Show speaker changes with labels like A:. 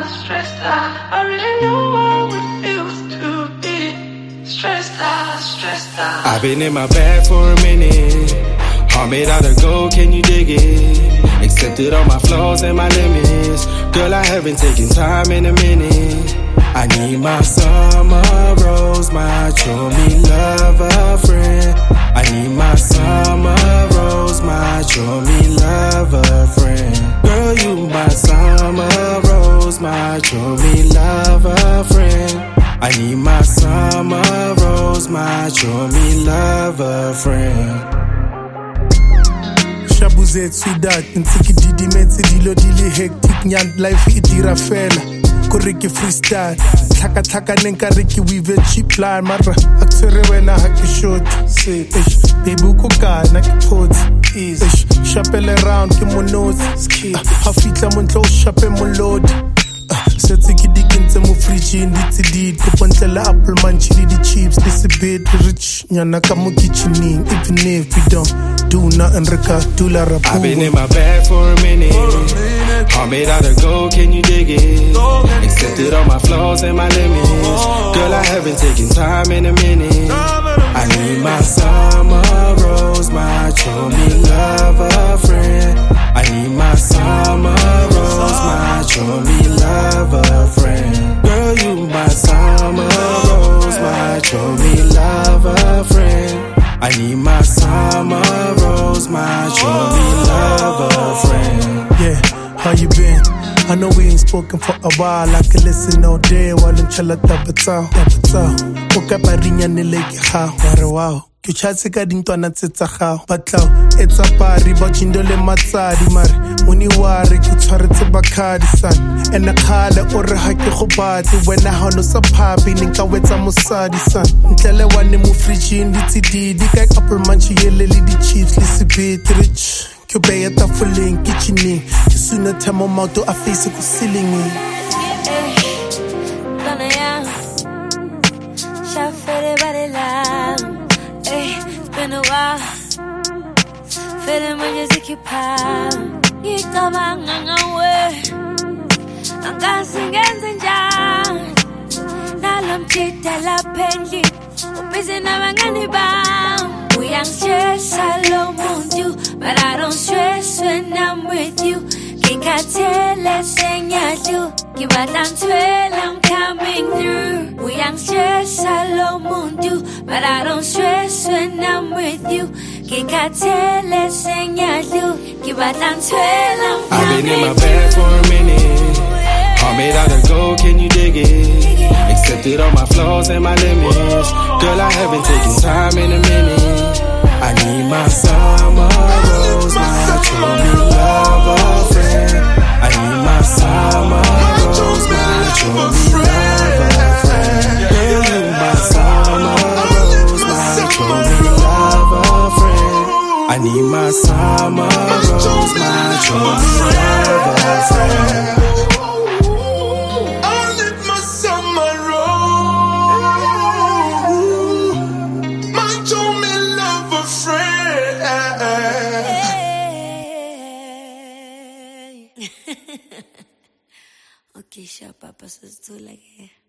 A: stressed out. I really know how it feels to be stressed out, stressed out.
B: I've been in my bag for a minute. Heart made out of gold, can you dig it? Accepted all my flaws and my limits. Girl, I haven't taken time in a minute. I need my summer rose, my show me love a friend. I need my summer rose, my show me love a friend. Girl, you my summer rose, my show me love a friend. I need my summer rose, my show me love a friend.
C: Shabuze sweetheart, ntse ke didimetse dilo di le hectic, nyand life e dira fela. Kore ke freestyle, tlhaka neng ka re ke weave cheap plan, mara a tsere wena ha ke short. Say, baby ko kana ke phots, easy. Shapele round ke mo nose, ha fitla mo ntlo o shape mo load. Setse ke dikentse mo fridge di tsidid ko pontlela apple man chili di chips this a bit rich nyana ka mo kitchening even if we don't do nothing reka do la rap.
B: I've been in my bag for a minute. Heart made out of gold, can you dig it? Accepted all my flaws and my limits. Girl, I haven't taken time in a minute. I need my summer rose, my show me love a friend. I need my summer rose, my show me love a friend. Girl, you my summer rose, my show me love a friend. I need my summer rose, my show me love a friend.
C: Yeah, how you been? I know we ain't spoken for a while. I can listen all day while I'm chilla tabatao. Oka parinya nileki ha, ware wow. Ke chatse ka dintwana tse tsa gago batlaw etsa pari ba tshindole matsadi mare moni ware ke tshwaretse bakhadi san ena khala o re ha ke go batle wena ha no sa phapi ne ka wetsa mosadi san ntlele wane mo fridge di tsididi ka apple manchi yele le di chips le sibit rich ke beya tafoleng kitchening ke suna thamo mauto a face ko ceiling
D: It's been a while, feeling when you take your power. You come on away, I'm dancing and down. Now I'm cheating, la penny. Busy now I'm gonna bound. We ain't stress, I love you, but I don't stress when I'm with you. Can't tell, let's sing at you. Give a dance well, I'm coming through. We ain't stress, I love you, but I don't stress when I'm with you. Can't tell, let's sing at you. Give a dance well, I'm coming through.
B: I've been in my bag for a minute. Heart made out of gold, can you dig it? Accepted all my flaws and my limits. Girl, I haven't taken time in a minute. I need my summer rose, my show me love a friend. I need my summer rose, my show me love a friend. Girl, you my summer rose, my show me love a friend. I need my summer rose, my show me love a friend.
D: Okay, sure, Papa says too like